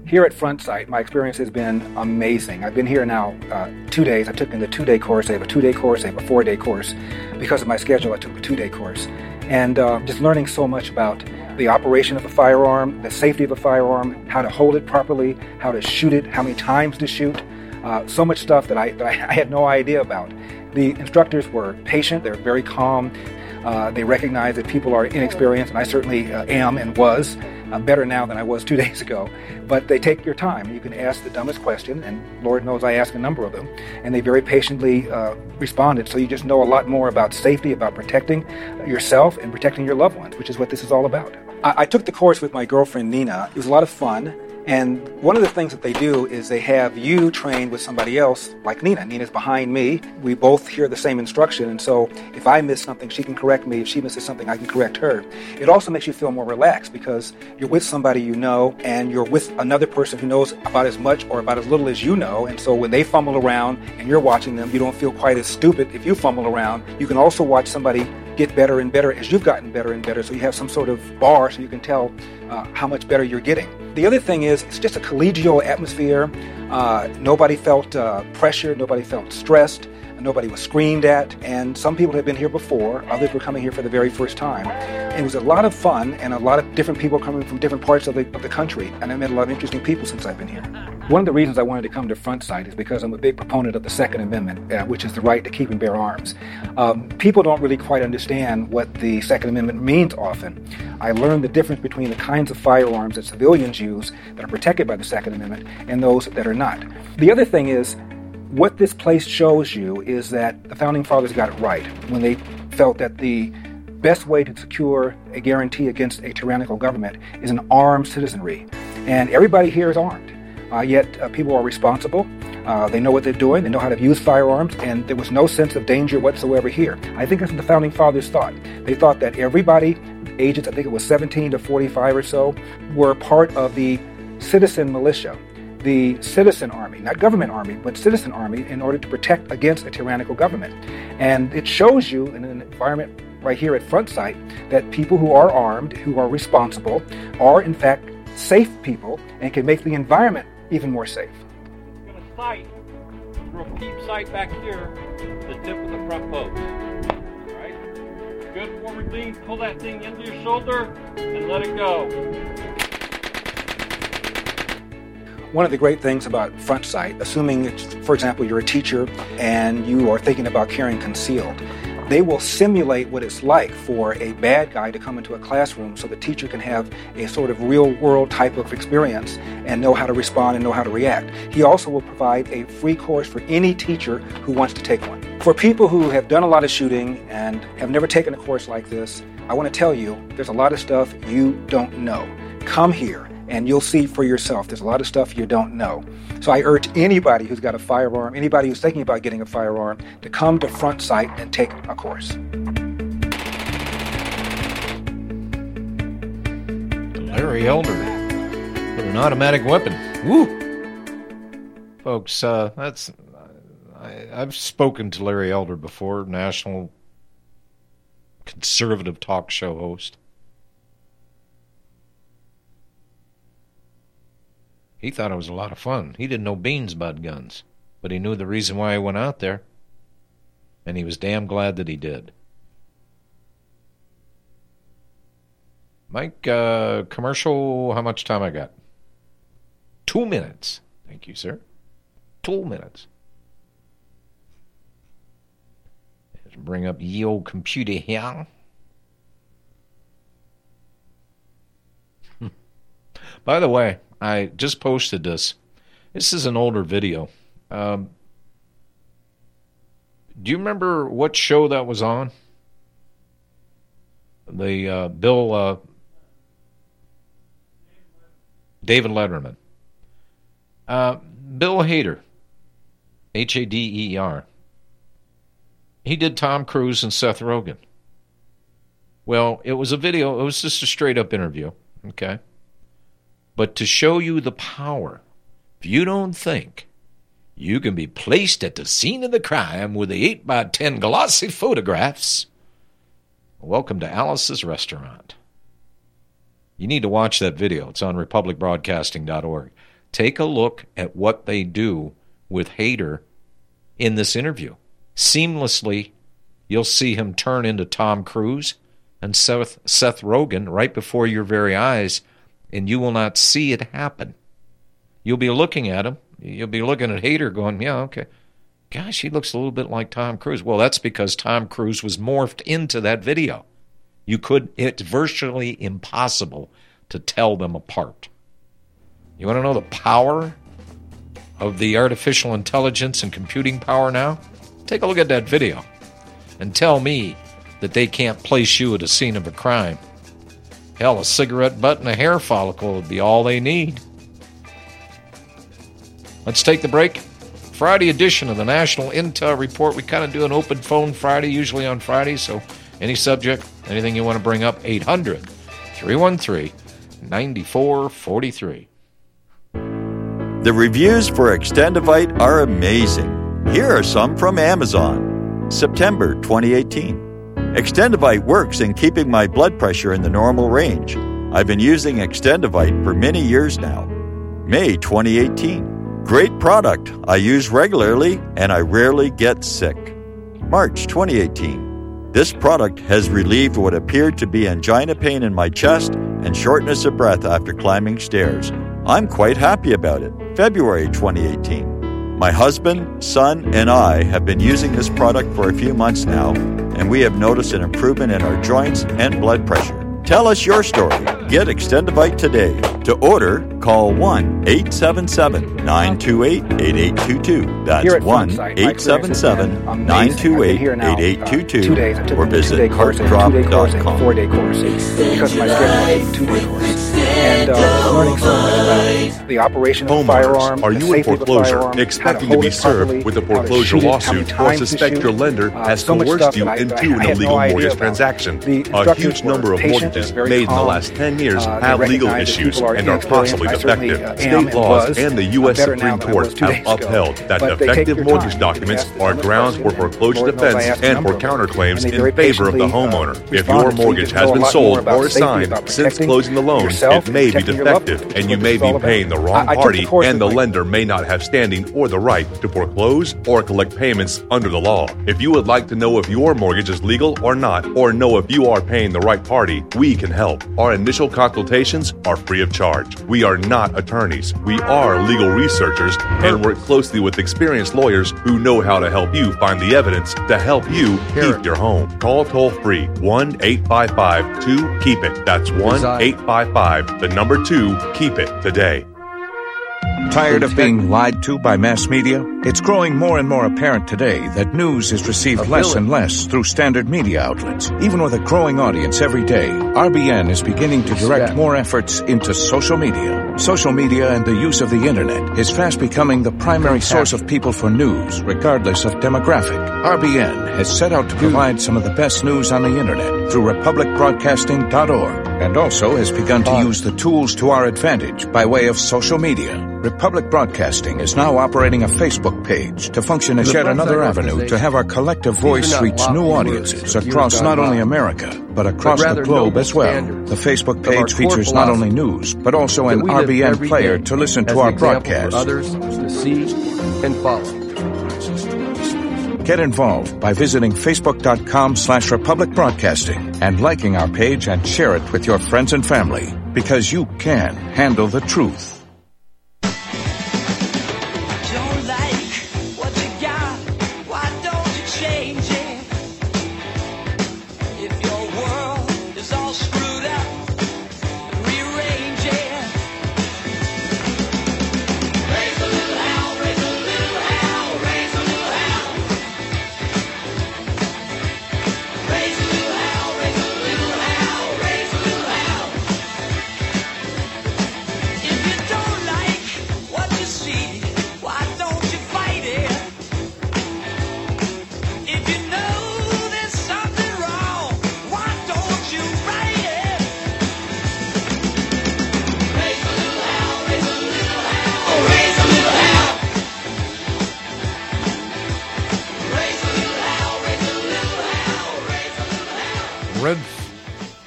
Here at Front Sight, my experience has been amazing. I've been here now 2 days. I took in the 2-day course. I have a 2-day course. I have a 4-day course. Because of my schedule, I took the 2-day course. And just learning so much about the operation of a firearm, the safety of a firearm, how to hold it properly, how to shoot it, how many times to shoot. So much stuff that I had no idea about. The instructors were patient. They were very calm. They recognize that people are inexperienced, and I certainly am and was. I'm better now than I was 2 days ago. But they take your time. You can ask the dumbest question, and Lord knows I asked a number of them, and they very patiently responded. So you just know a lot more about safety, about protecting yourself and protecting your loved ones, which is what this is all about. I took the course with my girlfriend, Nina. It was a lot of fun. And one of the things that they do is they have you train with somebody else, like Nina. Nina's behind me. We both hear the same instruction, and so if I miss something, she can correct me. If she misses something, I can correct her. It also makes you feel more relaxed because you're with somebody you know, and you're with another person who knows about as much or about as little as you know, and so when they fumble around and you're watching them, you don't feel quite as stupid if you fumble around. You can also watch somebody get better and better as you've gotten better and better, so you have some sort of bar so you can tell how much better you're getting. The other thing is, it's just a collegial atmosphere. Nobody felt pressured, nobody felt stressed, nobody was screamed at, and some people had been here before, others were coming here for the very first time. It was a lot of fun, and a lot of different people coming from different parts of the country, and I met a lot of interesting people since I've been here. One of the reasons I wanted to come to Front Sight is because I'm a big proponent of the Second Amendment, which is the right to keep and bear arms. People don't really quite understand what the Second Amendment means often. I learned the difference between the kinds of firearms that civilians use that are protected by the Second Amendment and those that are not. The other thing is, what this place shows you is that the Founding Fathers got it right when they felt that the best way to secure a guarantee against a tyrannical government is an armed citizenry. And everybody here is armed. Yet people are responsible. They know what they're doing. They know how to use firearms, and there was no sense of danger whatsoever here. I think that's what the Founding Fathers thought. They thought that everybody, ages, I think it was 17 to 45 or so, were part of the citizen militia, the citizen army, not government army, but citizen army, in order to protect against a tyrannical government. And it shows you in an environment right here at Front Sight that people who are armed, who are responsible, are in fact safe people and can make the environment even more safe. We're going to sight through a peep sight back here, the tip of the front post. All right? Good forward lean, pull that thing into your shoulder and let it go. One of the great things about Front Sight, assuming, for example, you're a teacher and you are thinking about carrying concealed, they will simulate what it's like for a bad guy to come into a classroom so the teacher can have a sort of real-world type of experience and know how to respond and know how to react. He also will provide a free course for any teacher who wants to take one. For people who have done a lot of shooting and have never taken a course like this, I want to tell you there's a lot of stuff you don't know. Come here and you'll see for yourself. There's a lot of stuff you don't know. So I urge anybody who's got a firearm, anybody who's thinking about getting a firearm, to come to Front Sight and take a course. Larry Elder with an automatic weapon. Woo! Folks, I've spoken to Larry Elder before, national conservative talk show host. He thought it was a lot of fun. He didn't know beans about guns, but he knew the reason why he went out there, and he was damn glad that he did. Mike, commercial, how much time I got? 2 minutes. Thank you, sir. 2 minutes. Let's bring up ye old computer here. By the way, I just posted this. This is an older video. Do you remember what show that was on? The David Letterman. Bill Hader. Hader. He did Tom Cruise and Seth Rogen. Well, it was a video. It was just a straight-up interview. Okay? But to show you the power, if you don't think you can be placed at the scene of the crime with the 8x10 glossy photographs, welcome to Alice's Restaurant. You need to watch that video. It's on republicbroadcasting.org. Take a look at what they do with Hader in this interview. Seamlessly, you'll see him turn into Tom Cruise and Seth Rogen right before your very eyes, and you will not see it happen. You'll be looking at him. You'll be looking at Hader going, yeah, okay. Gosh, he looks a little bit like Tom Cruise. Well, that's because Tom Cruise was morphed into that video. It's virtually impossible to tell them apart. You want to know the power of the artificial intelligence and computing power now? Take a look at that video and tell me that they can't place you at a scene of a crime. Hell, a cigarette butt and a hair follicle would be all they need. Let's take the break. Friday edition of the National Intel Report. We kind of do an open phone Friday, usually on Fridays, so any subject, anything you want to bring up, 800-313-9443. The reviews for Extendivite are amazing. Here are some from Amazon. September 2018. Extendivite works in keeping my blood pressure in the normal range. I've been using Extendivite for many years now. May 2018. Great product. I use regularly and I rarely get sick. March 2018. This product has relieved what appeared to be angina pain in my chest and shortness of breath after climbing stairs. I'm quite happy about it. February 2018. My husband, son, and I have been using this product for a few months now, and we have noticed an improvement in our joints and blood pressure. Tell us your story. Get Extendivite today. To order, call 1-877-928-8822. That's 1-877-928-8822. Or visit heartdrop.com. 4-day course because my schedule was a 2-day course. And learning so much about the operation of a firearm, are you in foreclosure, expecting to be served with a foreclosure lawsuit, or suspect your lender has coerced you into an illegal mortgage transaction? A huge number of mortgages made in the last 10 years have legal issues and are possibly defective. State laws and the U.S. Supreme Court have upheld that defective mortgage documents are grounds for foreclosure defense and for counterclaims in favor of the homeowner. If your mortgage has been sold or assigned since closing the loan, it may be defective, and you may be paying the wrong party, and the lender may not have standing or the right to foreclose or collect payments under the law. If you would like to know if your mortgage is legal or not, or know if you are paying the right party, we can help. Our initial consultations are free of charge. We are not attorneys. We are legal researchers and work closely with experienced lawyers who know how to help you find the evidence to help you keep your home. Call toll-free 1-855-2-KEEP-IT. That's 1-855-2-KEEP-IT today. Tired of being lied to by mass media? It's growing more and more apparent today that news is received less and less through standard media outlets. Even with a growing audience every day, RBN is beginning to direct more efforts into social media. Social media and the use of the internet is fast becoming the primary source of people for news, regardless of demographic. RBN has set out to provide some of the best news on the internet through republicbroadcasting.org, and also has begun to use the tools to our advantage by way of social media. Republic Broadcasting is now operating a Facebook page to function as yet another avenue to have our collective voice reach new audiences across not only America, but across the globe as well. The Facebook page features not only news, but also an RBN player to listen to our broadcasts. Others to see and follow. Get involved by visiting facebook.com/Republic Broadcasting and liking our page and share it with your friends and family, because you can handle the truth.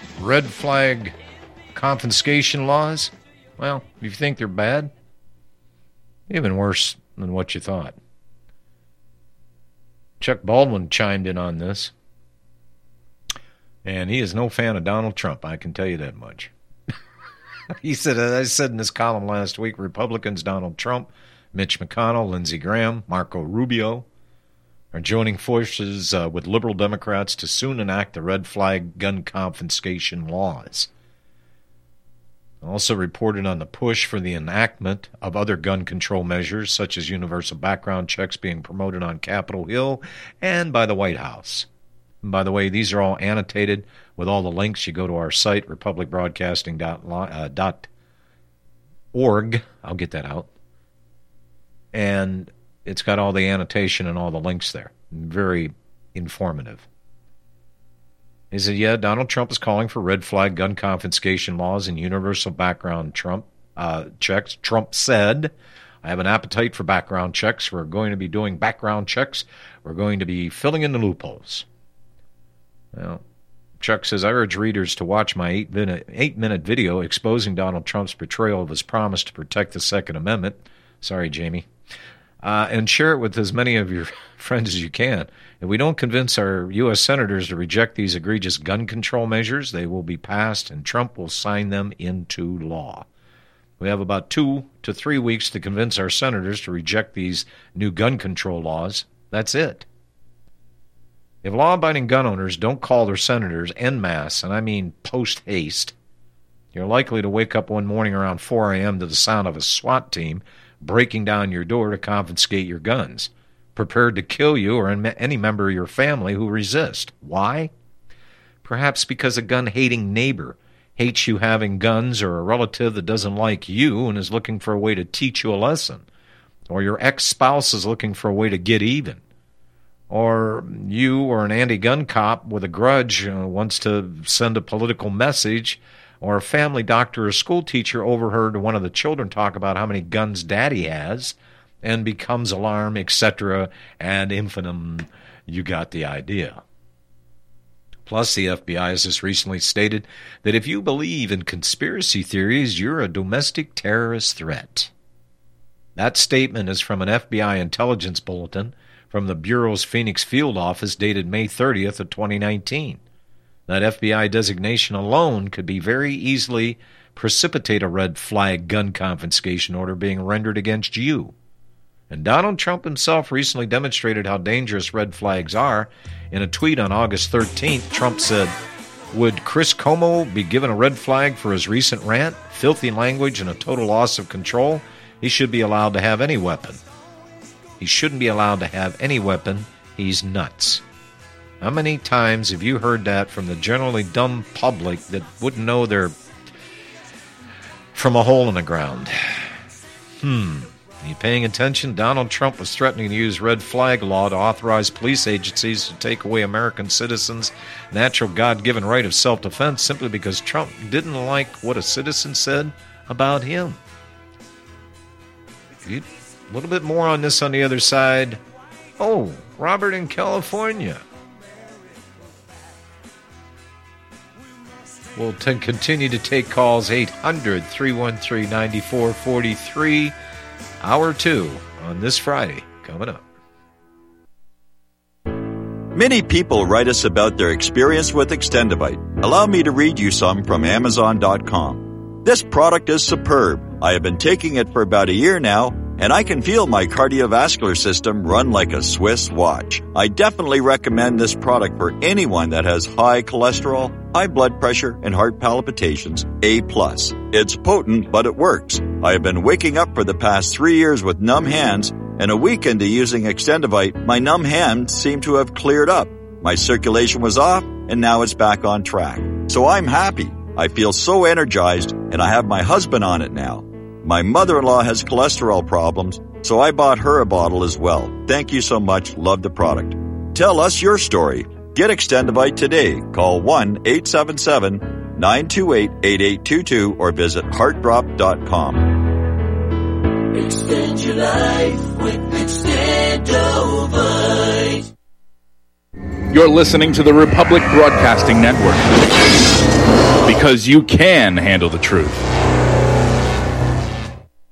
Red flag confiscation laws? Well, if you think they're bad, Even worse than what you thought. Chuck Baldwin chimed in on this. And he is no fan of Donald Trump, I can tell you that much. He said, as I said in this column last week, Republicans Donald Trump, Mitch McConnell, Lindsey Graham, Marco Rubio are joining forces with liberal Democrats to soon enact the red flag gun confiscation laws. Also reported on the push for the enactment of other gun control measures, such as universal background checks being promoted on Capitol Hill and by the White House. And by the way, these are all annotated with all the links. You go to our site, republicbroadcasting.org. I'll get that out. And it's got all the annotation and all the links there. Very informative. He said, yeah, Donald Trump is calling for red flag gun confiscation laws and universal background checks. Trump said, I have an appetite for background checks. We're going to be doing background checks. We're going to be filling in the loopholes. Well, Chuck says, I urge readers to watch my 8-minute video exposing Donald Trump's betrayal of his promise to protect the Second Amendment. Sorry, Jamie. And share it with as many of your friends as you can. If we don't convince our U.S. senators to reject these egregious gun control measures, they will be passed and Trump will sign them into law. We have about 2 to 3 weeks to convince our senators to reject these new gun control laws. That's it. If law-abiding gun owners don't call their senators en masse, and I mean post-haste, you're likely to wake up one morning around 4 a.m. to the sound of a SWAT team breaking down your door to confiscate your guns, prepared to kill you or any member of your family who resist. Why? Perhaps because a gun-hating neighbor hates you having guns, or a relative that doesn't like you and is looking for a way to teach you a lesson, or your ex-spouse is looking for a way to get even, or you or an anti-gun cop with a grudge wants to send a political message, or a family doctor or school teacher overheard one of the children talk about how many guns daddy has and becomes alarmed, etc., ad infinitum. You got the idea. Plus, the FBI has just recently stated that if you believe in conspiracy theories, you're a domestic terrorist threat. That statement is from an FBI intelligence bulletin from the Bureau's Phoenix field office dated May 30th of 2019. That FBI designation alone could be very easily precipitate a red flag gun confiscation order being rendered against you. And Donald Trump himself recently demonstrated how dangerous red flags are. In a tweet on August 13th, Trump said, would Chris Cuomo be given a red flag for his recent rant, filthy language, and a total loss of control? He should be allowed to have any weapon. He shouldn't be allowed to have any weapon. He's nuts. How many times have you heard that from the generally dumb public that wouldn't know they're from a hole in the ground? Are you paying attention? Donald Trump was threatening to use red flag law to authorize police agencies to take away American citizens' natural God-given right of self-defense simply because Trump didn't like what a citizen said about him. A little bit more on this on the other side. Oh, Robert in California. We'll continue to take calls 800-313-9443. Hour 2 on this Friday coming up. Many people write us about their experience with Extendivite. Allow me to read you some from Amazon.com. This product is superb. I have been taking it for about a year now, and I can feel my cardiovascular system run like a Swiss watch. I definitely recommend this product for anyone that has high cholesterol, high blood pressure, and heart palpitations. A+. It's potent, but it works. I have been waking up for the past 3 years with numb hands, and a week into using Extendivite, my numb hands seem to have cleared up. My circulation was off, and now it's back on track. So I'm happy. I feel so energized, and I have my husband on it now. My mother-in-law has cholesterol problems, so I bought her a bottle as well. Thank you so much. Love the product. Tell us your story. Get Extendivite today. Call 1-877-928-8822 or visit heartdrop.com. Extend your life with Extendovite. You're listening to the Republic Broadcasting Network, because you can handle the truth.